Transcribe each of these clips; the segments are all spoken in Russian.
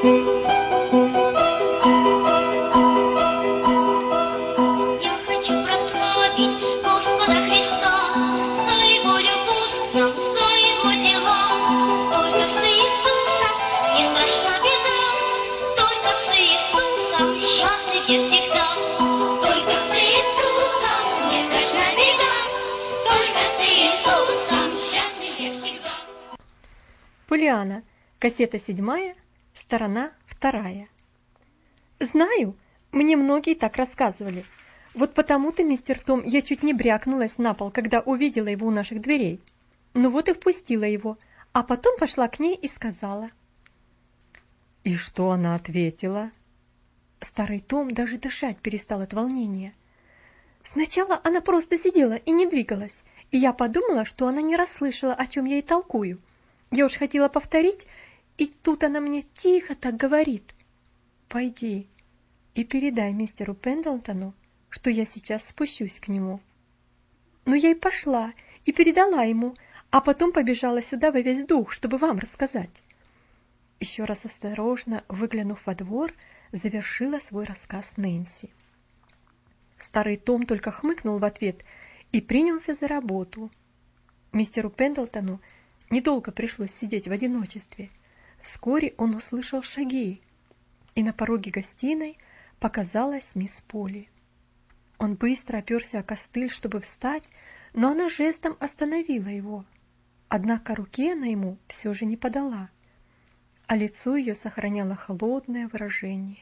Я хочу прославить Господа Христа за Его любовь к нам, за Его дела. Только с Иисусом не страшна беда, только с Иисусом счастлив я всегда. Только с Иисусом не страшна беда, только с Иисусом счастлив я всегда. Полианна. Кассета 7, сторона 2. Знаю, мне многие так рассказывали. Вот потому-то, мистер Том, я чуть не брякнулась на пол, когда увидела его у наших дверей. Ну вот и впустила его, а потом пошла к ней и сказала. И что она ответила? Старый Том даже дышать перестал от волнения. Сначала она просто сидела и не двигалась, и я подумала, что она не расслышала, о чем я ей толкую. Я уж хотела повторить, и тут она мне тихо так говорит. «Пойди и передай мистеру Пендлтону, что я сейчас спущусь к нему». Ну я и пошла, и передала ему, а потом побежала сюда во весь дух, чтобы вам рассказать. Еще раз осторожно выглянув во двор, завершила свой рассказ Нэнси. Старый Том только хмыкнул в ответ и принялся за работу. Мистеру Пендлтону недолго пришлось сидеть в одиночестве. Вскоре он услышал шаги, и на пороге гостиной показалась мисс Полли. Он быстро оперся о костыль, чтобы встать, но она жестом остановила его. Однако руки она ему все же не подала, а лицо ее сохраняло холодное выражение.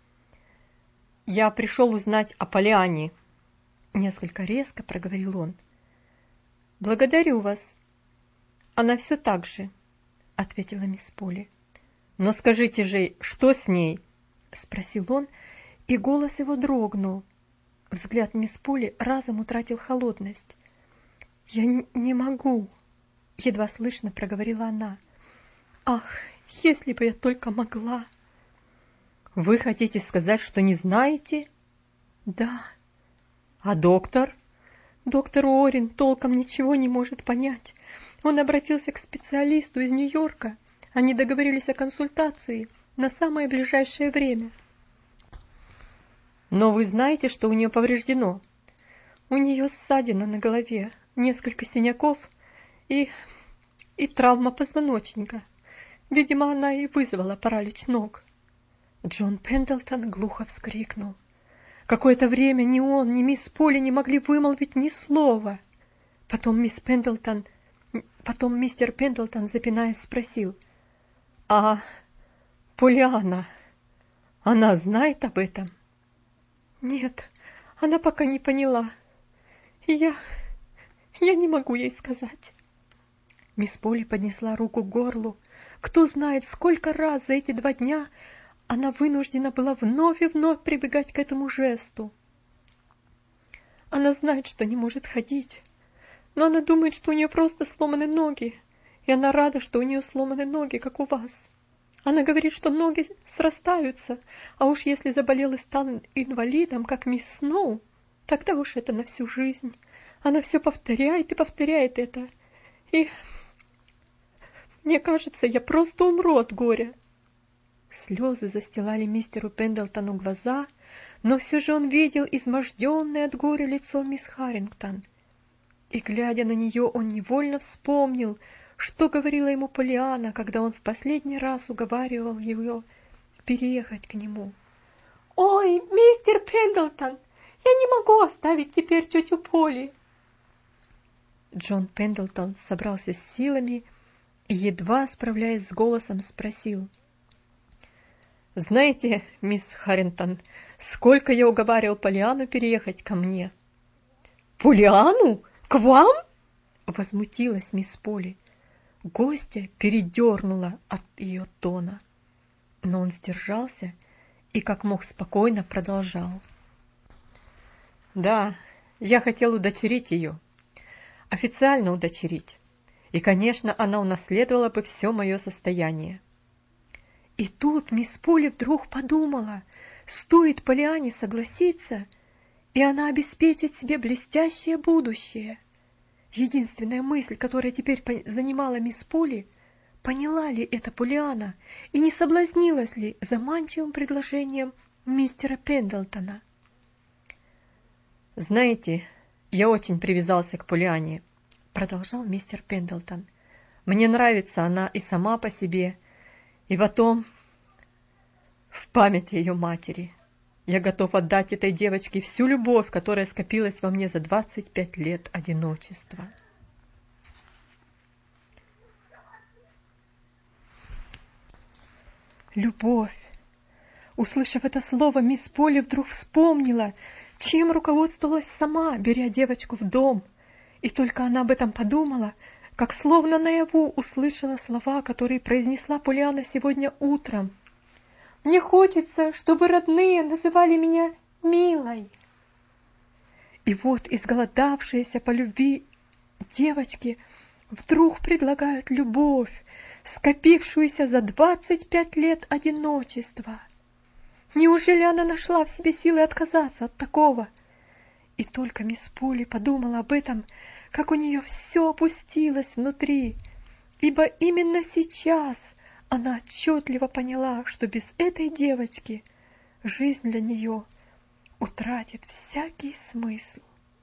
«Я пришел узнать о Полианне», — несколько резко проговорил он. «Благодарю вас. Она все так же», — ответила мисс Полли. «Но скажите же, что с ней?» — спросил он, и голос его дрогнул. Взгляд мисс Полли разом утратил холодность. «Я не могу», — едва слышно проговорила она. «Ах, если бы я только могла!» «Вы хотите сказать, что не знаете?» «Да». «А доктор?» «Доктор Уоррен толком ничего не может понять. Он обратился к специалисту из Нью-Йорка. Они договорились о консультации на самое ближайшее время». «Но вы знаете, что у нее повреждено?» «У нее ссадина на голове, несколько синяков и травма позвоночника. Видимо, она и вызвала паралич ног». Джон Пендлтон глухо вскрикнул. Какое-то время ни он, ни мисс Полли не могли вымолвить ни слова. Потом мистер Пендлтон, запинаясь, спросил: «А Полианна, она знает об этом?» «Нет, она пока не поняла. И я не могу ей сказать». Мисс Полли поднесла руку к горлу. Кто знает, сколько раз за эти 2 дня она вынуждена была вновь и вновь прибегать к этому жесту. Она знает, что не может ходить, но она думает, что у нее просто сломаны ноги, и она рада, что у нее сломаны ноги, как у вас. Она говорит, что ноги срастаются, а уж если заболел и стал инвалидом, как мисс Сноу, тогда уж это на всю жизнь. Она все повторяет и повторяет это, и мне кажется, я просто умру от горя». Слезы застилали мистеру Пендлтону глаза, но все же он видел изможденное от горя лицо мисс Харрингтон. И, глядя на нее, он невольно вспомнил, что говорила ему Полианна, когда он в последний раз уговаривал ее переехать к нему. «Ой, мистер Пендлтон, я не могу оставить теперь тетю Полли!» Джон Пендлтон собрался с силами и, едва справляясь с голосом, спросил: «Знаете, мисс Харрингтон, сколько я уговаривал Полианну переехать ко мне?» «Полианну? К вам?» — возмутилась мисс Полли. Гостья передернула от ее тона, но он сдержался и как мог спокойно продолжал. «Да, я хотел удочерить ее, официально удочерить, и, конечно, она унаследовала бы все мое состояние». И тут мисс Полли вдруг подумала, стоит Полианне согласиться, и она обеспечит себе блестящее будущее. Единственная мысль, которая теперь занимала мисс Полли, поняла ли это Полианна и не соблазнилась ли заманчивым предложением мистера Пендлтона. «Знаете, я очень привязался к Полианне», — продолжал мистер Пендлтон. «Мне нравится она и сама по себе, и потом в память о ее матери. Я готов отдать этой девочке всю любовь, которая скопилась во мне за 25 лет одиночества». Любовь. Услышав это слово, мисс Полли вдруг вспомнила, чем руководствовалась сама, беря девочку в дом. И только она об этом подумала, как словно наяву услышала слова, которые произнесла Полианна сегодня утром. «Мне хочется, чтобы родные называли меня милой». И вот изголодавшиеся по любви девочки вдруг предлагают любовь, скопившуюся за 25 лет одиночества. Неужели она нашла в себе силы отказаться от такого? И только мисс Полли подумала об этом, как у нее все опустилось внутри, ибо именно сейчас она отчетливо поняла, что без этой девочки жизнь для нее утратит всякий смысл.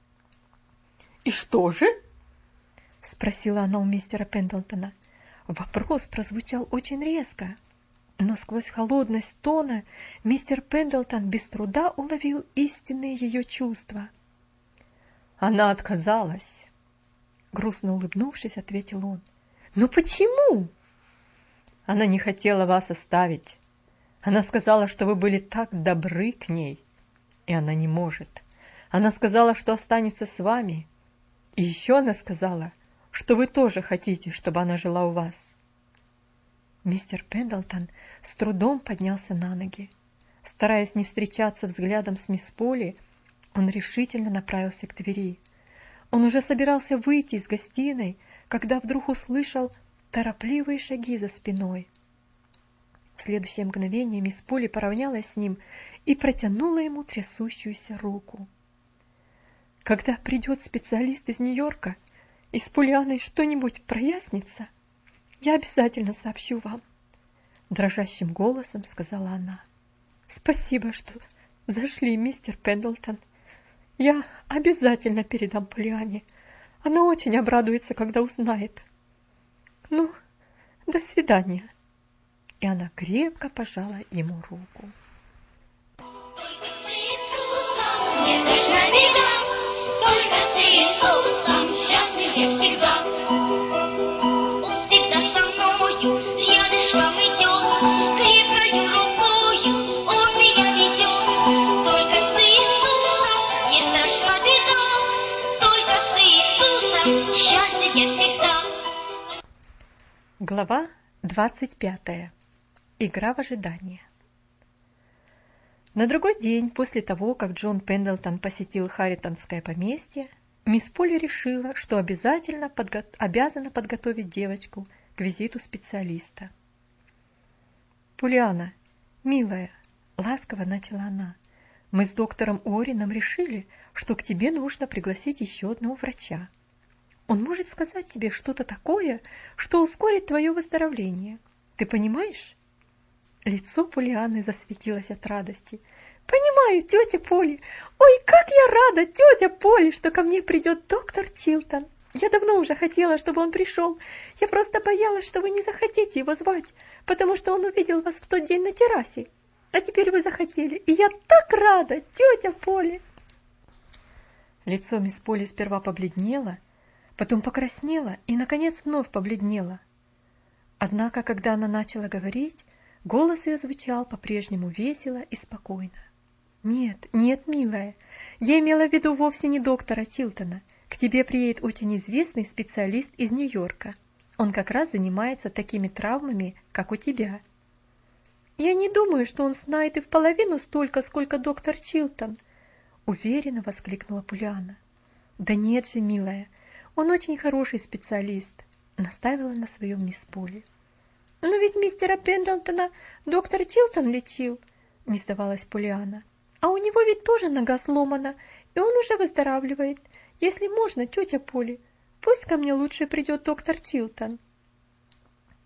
«И что же?» — спросила она у мистера Пендлтона. Вопрос прозвучал очень резко, но сквозь холодность тона мистер Пендлтон без труда уловил истинные ее чувства. «Она отказалась», — грустно улыбнувшись, ответил он. «Но почему?» «Она не хотела вас оставить. Она сказала, что вы были так добры к ней, и она не может. Она сказала, что останется с вами, и еще она сказала, что вы тоже хотите, чтобы она жила у вас». Мистер Пендлтон с трудом поднялся на ноги. Стараясь не встречаться взглядом с мисс Полли, он решительно направился к двери. Он уже собирался выйти из гостиной, когда вдруг услышал торопливые шаги за спиной. В следующее мгновение мисс Полли поравнялась с ним и протянула ему трясущуюся руку. «Когда придет специалист из Нью-Йорка, и с Полианной что-нибудь прояснится, я обязательно сообщу вам», — дрожащим голосом сказала она. «Спасибо, что зашли, мистер Пендлтон. Я обязательно передам Полианне. Она очень обрадуется, когда узнает. Ну, до свидания». И она крепко пожала ему руку. Только с Иисусом не страшна беда, только с Иисусом счастлив я всегда. Он всегда со мною, рядышком идет, крепкою рукою он меня ведет. Только с Иисусом не страшна беда, только с Иисусом счастлив я всегда. Глава 25. Игра в ожидание. На другой день после того, как Джон Пендлтон посетил Харрингтонское поместье, мисс Полли решила, что обязательно обязана подготовить девочку к визиту специалиста. «Полианна, милая», — ласково начала она, — «мы с доктором Уорреном решили, что к тебе нужно пригласить еще одного врача. Он может сказать тебе что-то такое, что ускорит твое выздоровление. Ты понимаешь?» Лицо Полианны засветилось от радости. «Понимаю, тетя Полли! Ой, как я рада, тетя Полли, что ко мне придет доктор Чилтон! Я давно уже хотела, чтобы он пришел. Я просто боялась, что вы не захотите его звать, потому что он увидел вас в тот день на террасе. А теперь вы захотели, и я так рада, тетя Полли!» Лицо мисс Полли сперва побледнело, потом покраснело и, наконец, вновь побледнело. Однако, когда она начала говорить, голос ее звучал по-прежнему весело и спокойно. «Нет, нет, милая, я имела в виду вовсе не доктора Чилтона. К тебе приедет очень известный специалист из Нью-Йорка. Он как раз занимается такими травмами, как у тебя». «Я не думаю, что он знает и в половину столько, сколько доктор Чилтон», — уверенно воскликнула Полианна. «Да нет же, милая, он очень хороший специалист», — наставила на своем мисс Полли. «Но ведь мистера Пендлтона доктор Чилтон лечил», — не сдавалась Полианна. «А у него ведь тоже нога сломана, и он уже выздоравливает. Если можно, тетя Полли, пусть ко мне лучше придет доктор Чилтон».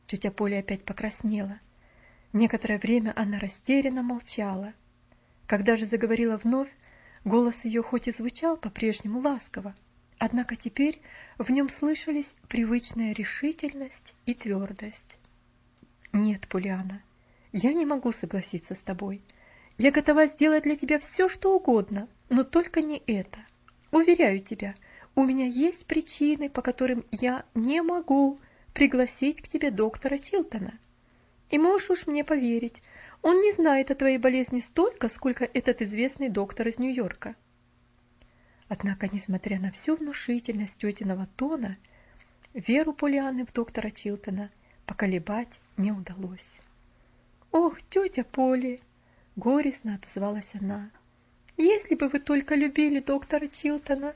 Тетя Поля опять покраснела. Некоторое время она растерянно молчала. Когда же заговорила вновь, голос ее хоть и звучал по-прежнему ласково, однако теперь в нем слышались привычная решительность и твердость. «Нет, Полианна, я не могу согласиться с тобой. Я готова сделать для тебя все, что угодно, но только не это. Уверяю тебя, у меня есть причины, по которым я не могу пригласить к тебе доктора Чилтона. И можешь уж мне поверить, он не знает о твоей болезни столько, сколько этот известный доктор из Нью-Йорка». Однако, несмотря на всю внушительность тетиного тона, веру Полианны в доктора Чилтона поколебать не удалось. «Ох, тетя Поли!» — горестно отозвалась она. «Если бы вы только любили доктора Чилтона!»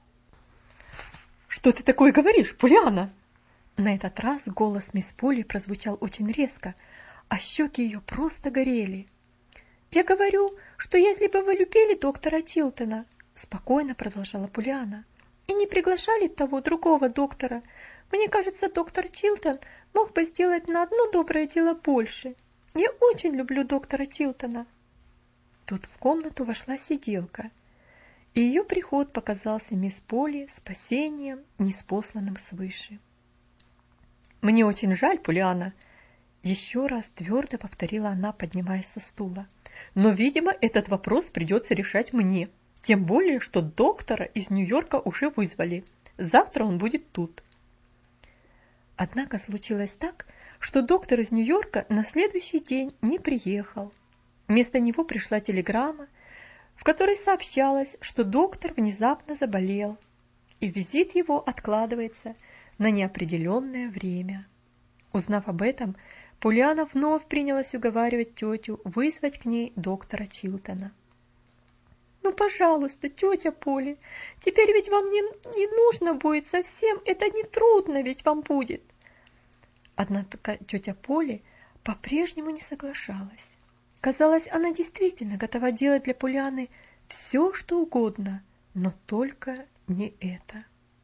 «Что ты такое говоришь, Полианна?» На этот раз голос мисс Поли прозвучал очень резко, а щеки ее просто горели. «Я говорю, что если бы вы любили доктора Чилтона, — спокойно продолжала Полианна, — и не приглашали того другого доктора, мне кажется, доктор Чилтон мог бы сделать на одно доброе дело больше. Я очень люблю доктора Чилтона». Тут в комнату вошла сиделка, и ее приход показался мисс Поли спасением, ниспосланным свыше. «Мне очень жаль, Полианна», — еще раз твердо повторила она, поднимаясь со стула. «но, видимо, этот вопрос придется решать мне. Тем более, что доктора из Нью-Йорка уже вызвали. Завтра он будет тут». Однако случилось так, что доктор из Нью-Йорка на следующий день не приехал. Вместо него пришла телеграмма, в которой сообщалось, что доктор внезапно заболел, и визит его откладывается на неопределенное время. Узнав об этом, Полианна вновь принялась уговаривать тетю вызвать к ней доктора Чилтона. «Ну, пожалуйста, тетя Поли, теперь ведь вам не нужно будет совсем, это не трудно ведь вам будет». Однако тетя Поли по-прежнему не соглашалась. Казалось, она действительно готова делать для Полианны все, что угодно, но только не это.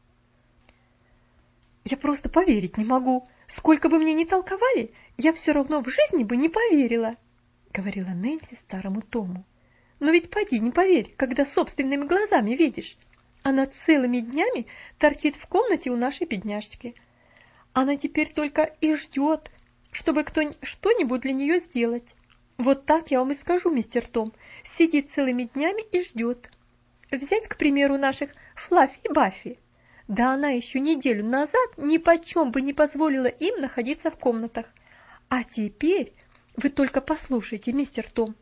«Я просто поверить не могу. Сколько бы мне ни толковали, я все равно в жизни бы не поверила», — говорила Нэнси старому Тому. «Но ведь поди не поверь, когда собственными глазами видишь. Она целыми днями торчит в комнате у нашей бедняжки. Она теперь только и ждет, чтобы кто что-нибудь для нее сделать. Вот так я вам и скажу, мистер Том, сидит целыми днями и ждет. Взять, к примеру, наших Флаффи и Баффи. Да она еще неделю назад ни почем бы не позволила им находиться в комнатах. А теперь, вы только послушайте, мистер Том,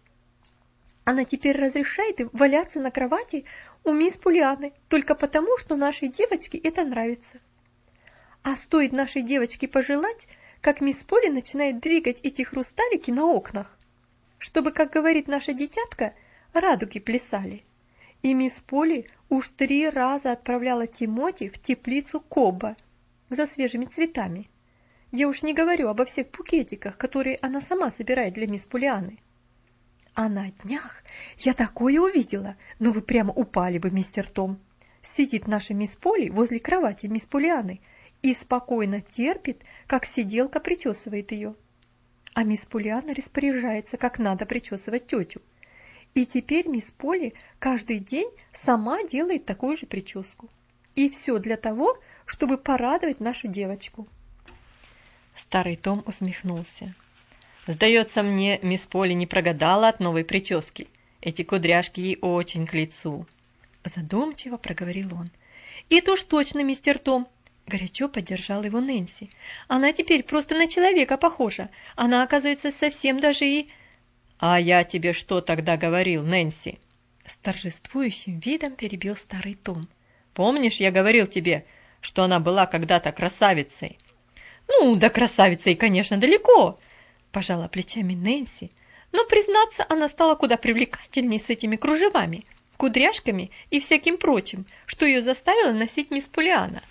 она теперь разрешает им валяться на кровати у мисс Полианны только потому, что нашей девочке это нравится. А стоит нашей девочке пожелать, как мисс Поли начинает двигать эти хрусталики на окнах, чтобы, как говорит наша дитятка, радуги плясали. И мисс Поли уж 3 раза отправляла Тимоти в теплицу Коба за свежими цветами. Я уж не говорю обо всех букетиках, которые она сама собирает для мисс Полианны. А на днях я такое увидела, но вы прямо упали бы, мистер Том. Сидит наша мисс Поли возле кровати мисс Полианны и спокойно терпит, как сиделка причесывает ее. А мисс Полианна распоряжается, как надо причесывать тетю. И теперь мисс Поли каждый день сама делает такую же прическу. И все для того, чтобы порадовать нашу девочку. Старый Том усмехнулся. «Сдается мне, мисс Поли не прогадала от новой прически. Эти кудряшки ей очень к лицу», — задумчиво проговорил он. «Это уж точно, мистер Том», — горячо поддержал его Нэнси. «Она теперь просто на человека похожа. Она, оказывается, совсем даже и...» «А я тебе что тогда говорил, Нэнси?» С торжествующим видом перебил старый Том. «Помнишь, я говорил тебе, что она была когда-то красавицей?» «Ну, да красавицей, конечно, далеко», — пожала плечами Нэнси. «Но, признаться, она стала куда привлекательней с этими кружевами, кудряшками и всяким прочим, что ее заставила носить мисс Полианна».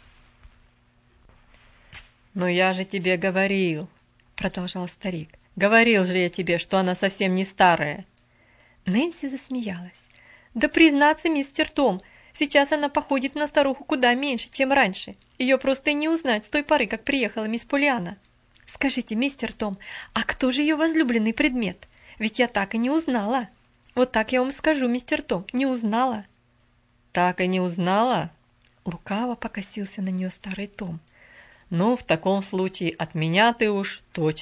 «Но я же тебе говорил», — продолжал старик. «Говорил же я тебе, что она совсем не старая». Нэнси засмеялась. «Да признаться, мистер Том, сейчас она походит на старуху куда меньше, чем раньше. Ее просто и не узнать с той поры, как приехала мисс Полианна. Скажите, мистер Том, а кто же ее возлюбленный предмет? Ведь я так и не узнала. Вот так я вам скажу, мистер Том, не узнала. Так и не узнала? Лукаво покосился на нее старый Том. Ну, в таком случае от меня ты уж точно